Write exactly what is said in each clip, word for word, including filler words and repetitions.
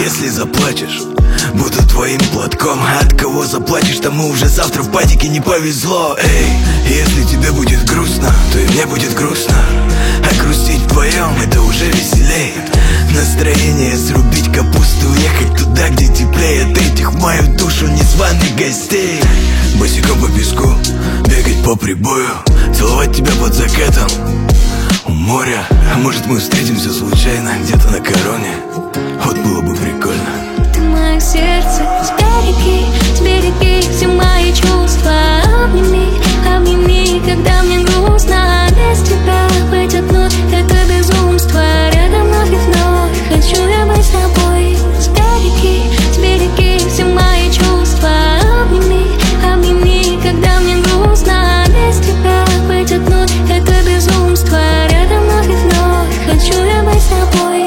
Если заплачешь, буду твоим платком. А от кого заплачешь, тому уже завтра в падике не повезло. Эй, если тебе будет грустно, то и мне будет грустно. А грустить вдвоем — это уже веселей. Настроение срубить капусту, уехать туда, где теплее от этих в мою душу незваных гостей. Босиком по песку, бегать по прибою, целовать тебя под закатом у моря. А может, мы встретимся случайно где-то на короне. Вот было бы прикольно. Ты мое сердце, сбереги, сбереги все мои чувства. Обними, обними, когда мне грустно. Без тебя быть одной — это безумство. Рядом вновь и вновь хочу я быть с тобой. Сбереги, сбереги все мои чувства. Обними, обними, когда мне грустно. Без тебя быть одной — это безумство. Рядом вновь и вновь хочу я быть с тобой.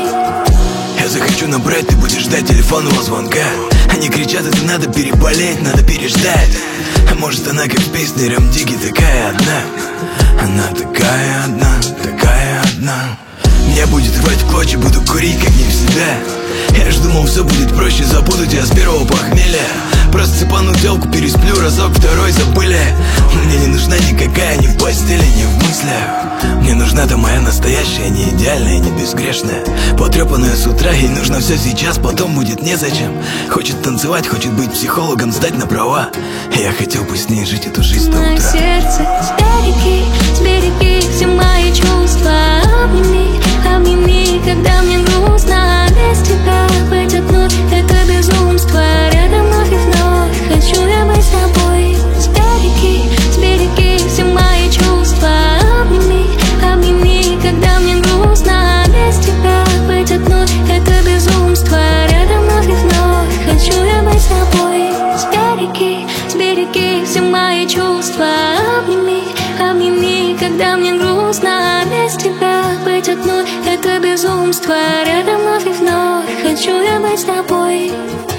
Я захочу набрать, ты будешь ждать телефонного звонка. Они кричат, это надо переболеть, надо переждать. А может, она как в песне Рем Дигги такая одна. Она такая одна, такая одна. Меня будет рвать в клочья, буду курить как не в себя. Я ж думал, все будет проще, забуду тебя с первого похмелья. Просто цепану телку, пересплю разок, второй забыли. Мне не нужна никакая ни в постели, ни в мыслях. Мне нужна та моя настоящая, не идеальная, не безгрешная, потрепанная с утра, ей нужно все сейчас, потом будет незачем. Хочет танцевать, хочет быть психологом, сдать на права. Я хотел бы с ней жить эту жизнь до утра. Мое сердце, сбереги, сбереги все мои чувства. Обними, обними, когда мне грустно. Без тебя быть одной — это безумство. Рядом вновь и вновь хочу я быть с тобой. Сбереги, сбереги все мои чувства. Обними, обними, когда мне грустно. Без тебя быть одной — это безумство. Рядом вновь и вновь хочу я быть с тобой. Сбереги, сбереги все мои чувства. Обними, обними, когда мне грустно. Без тебя быть одной — это безумство. Рядом вновь и вновь хочу я быть с тобой.